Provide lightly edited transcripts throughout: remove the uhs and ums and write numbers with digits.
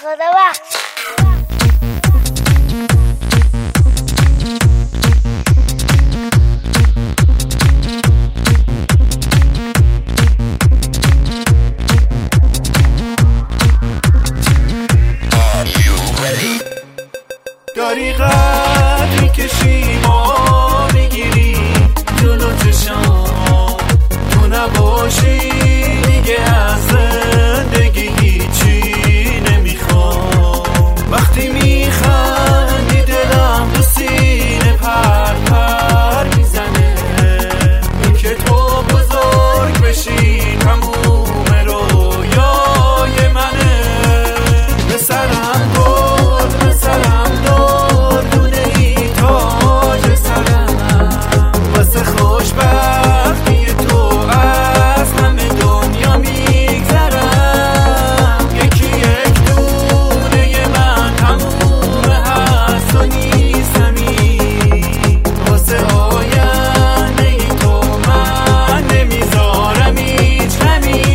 خدا بخش. داری قد میکشی ما میگیری جلو چشام، تو نباشی دیگه از زندگی هیچی نمیخوام. وقتی میخندی دلم تو سینه پر پر میزنه، این که تو بزرگ بشی تموم رویای منه. به سرم برد، به سرم دار دونه ای تاج سرم، واسه خوشبختی تو از همه دنیا میگذرم. یکی یک دونه من تموم هست و نیستمی، واسه آینده ای تو من نمیذارم هیچ غمی.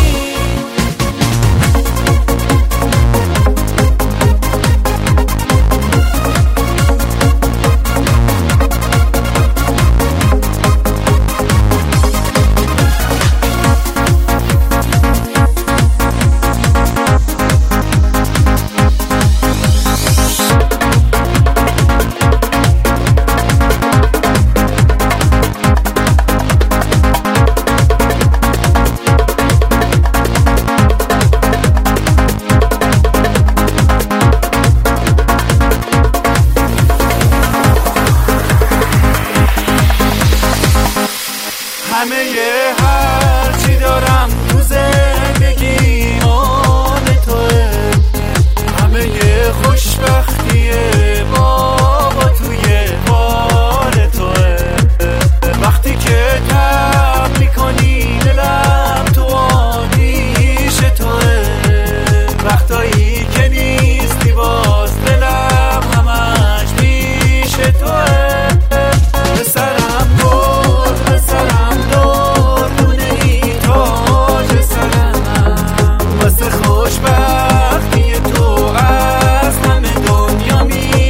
همه هر چی دارم تو زندگی آن توه، همه خوشبختی بابا توی بال توه. وقتی که تب میکنی دلم تو آتیش توه، وقتایی که نیستی باز دلم همش پیش توه. به سرم برد، به سرم دار دونه ای تاج سرم، واسه خوشبختی تو از همه دنیا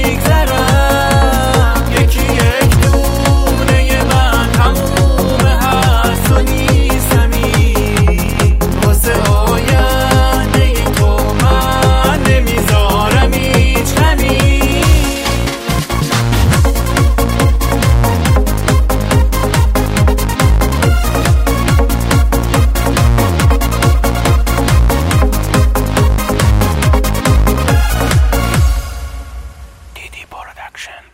میگذرم. یکی یک دونه من تموم هست و نیستمی، واسه آینده ای تو من نمیذارم هیچ غمی. DD Production.